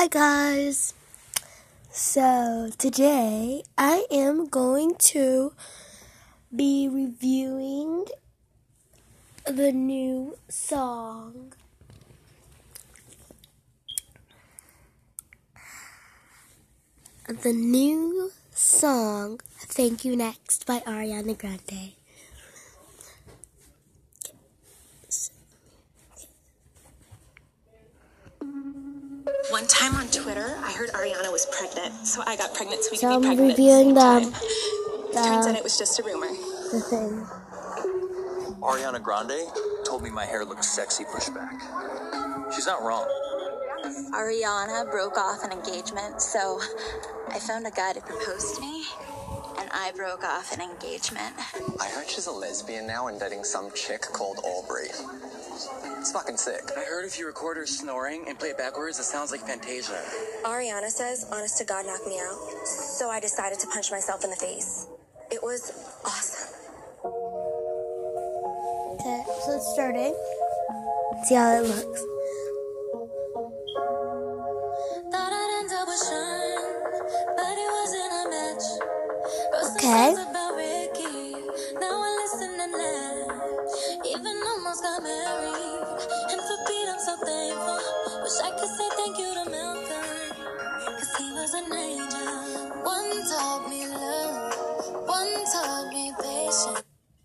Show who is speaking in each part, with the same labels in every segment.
Speaker 1: Hi guys! So today I am going to be reviewing the new song. Thank You Next by Ariana Grande.
Speaker 2: One time on Twitter, I heard Ariana was pregnant, so I got pregnant so we
Speaker 1: So
Speaker 2: could be
Speaker 1: I'm
Speaker 2: pregnant
Speaker 1: reviewing
Speaker 2: at the same time. Turns out it was just a rumor.
Speaker 1: The thing.
Speaker 3: Ariana Grande told me my hair looks sexy pushed back. She's not wrong.
Speaker 2: Ariana broke off an engagement, so I found a guy to propose to me, and I broke off an engagement.
Speaker 4: I heard she's a lesbian now and dating some chick called Aubrey. It's fucking sick.
Speaker 3: I heard if you record her snoring and play it backwards, it sounds like Fantasia.
Speaker 5: Ariana says, honest to God, knock me out. So I decided to punch myself in the face. It was awesome.
Speaker 1: Okay, so it's starting. See how it looks.
Speaker 5: Thought I'd end up with Sean, but it wasn't a match.
Speaker 1: Okay.
Speaker 5: About Ricky. Now I listen and laugh. Even almost got married. And for Pete, I'm so thankful. Wish I could say thank you to Malcolm, 'cause he was an angel. One taught me love, one taught me patience.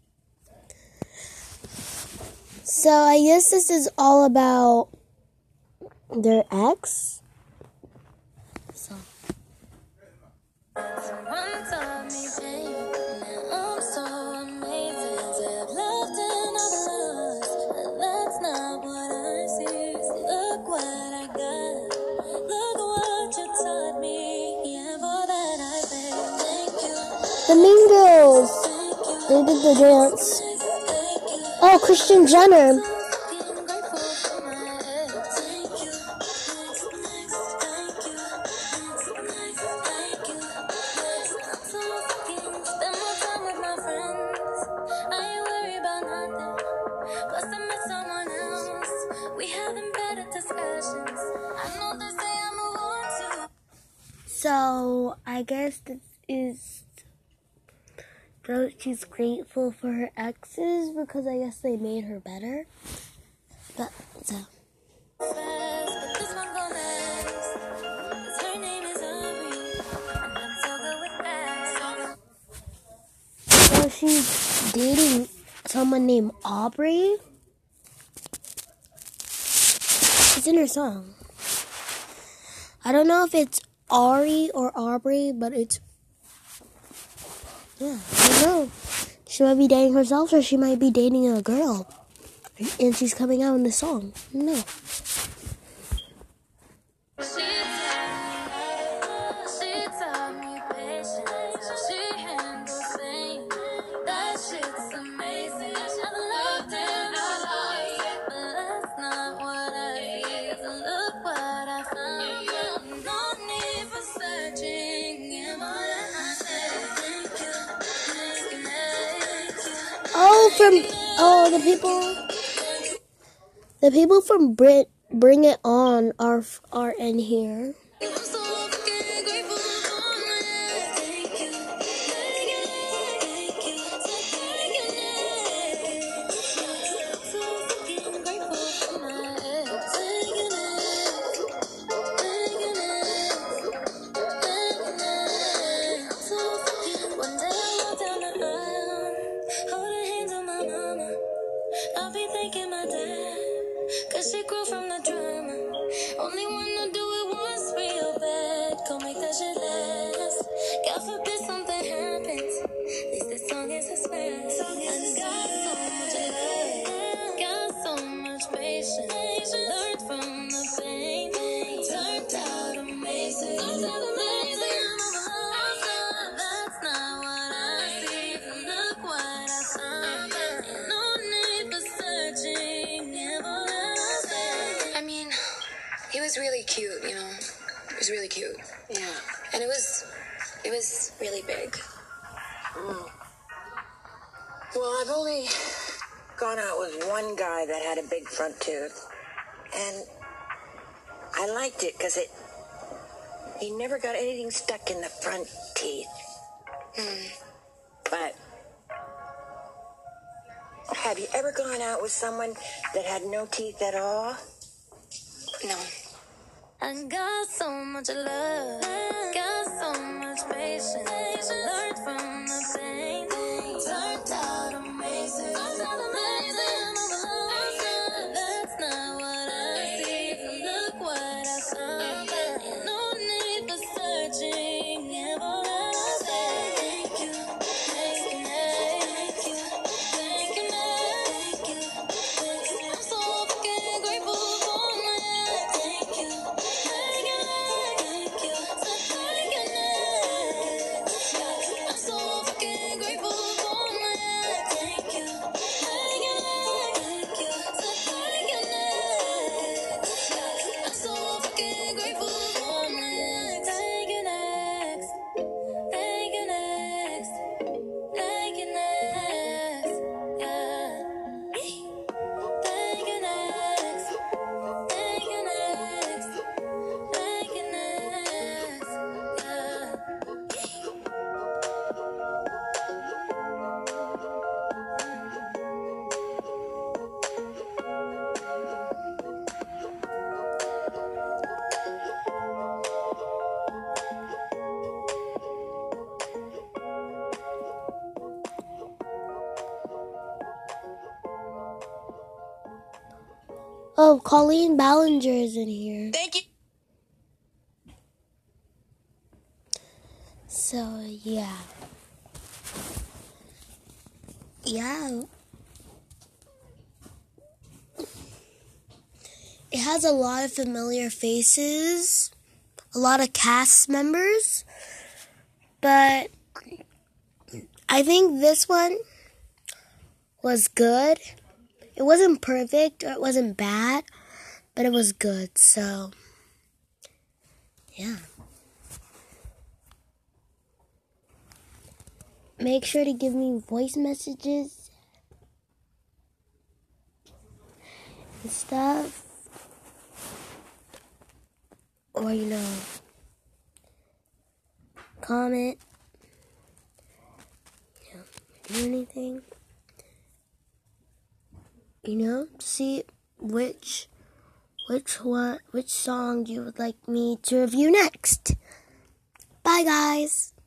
Speaker 1: So I guess this is all about their ex. So.
Speaker 5: One taught me pain. Now I'm so amazing to have loved and I've lost. But that's not what I see. So look what I got. Look what you taught me. Yeah, for that I say thank you.
Speaker 1: The Mean Girls.
Speaker 5: Thank you.
Speaker 1: They did the dance.
Speaker 5: Thank you.
Speaker 1: Oh, Christian Jenner.
Speaker 5: Being grateful for my ex. Thank you. Next, thank you. Next, thank you. I'm so fucking spend more time with my friends. I ain't worried about nothing. Plus I met someone else. We having better discussions. I know they say I'm a war too.
Speaker 1: So I guess this is. She's grateful for her exes because I guess they made her better. But so.
Speaker 5: But this one go next. 'Cause her name is Aubrey. And I'm so good with that.
Speaker 1: So she's dating someone named Aubrey. It's in her song. I don't know if it's Ari or Aubrey, but it's. Yeah, I don't know. She might be dating herself or she might be dating a girl. And she's coming out in the song. No.
Speaker 5: She taught me patience. She handles pain. That shit's amazing. I've loved and I lost, but that's not what I need. So look what I found. No need for searching. Yeah, more than I said. Thank you.
Speaker 1: The people from Bring It On are in here.
Speaker 5: I'm so fucking grateful for my ex. Thank you. Thank you. Thank you. Thank you. I'm so fucking grateful for my ex. Thank you. Thank you. I'm so fucking. One day I walk down the aisle, holding hands with my mama. I'll be thanking my dad, 'cause she grew from the drama. Only wanna do it once real bad. Go make that shit last. God forbid something happens. At least this song is a smash. And got so much love, got so much patience. Learned from the pain, turned out amazing. Turned out amazing. That's not what I see. Look what I found. No need for searching. Never I mean, he was really cute, you know. He was really cute. Yeah. And it was really big.
Speaker 6: Well, I've only gone out with one guy that had a big front tooth. And I liked it because it he never got anything stuck in the front teeth. But have you ever gone out with someone that had no teeth at all?
Speaker 5: No. I got so much love, got so much patience. Learned from the pain, turned out amazing. That's not what I see. Look what I found. No need for searching. Never let us say thank you, thank you, thank you, thank you, thank you. I'm so fucking grateful for my life. Thank you. I'm so fucking grateful for my life. Thank you. I'm so fucking grateful for my life. Thank you next. Thank you next. Thank you next. Yeah. Thank you next. Thank you next. Thank you next. Yeah.
Speaker 1: Oh, Colleen Ballinger is in here.
Speaker 6: Thank you.
Speaker 1: So, yeah. Yeah. It has a lot of familiar faces, a lot of cast members, but I think this one was good. It wasn't perfect or it wasn't bad, but it was good, so yeah. Make sure to give me voice messages and stuff. Or, comment. Do anything. See which song you would like me to review next. Bye, guys.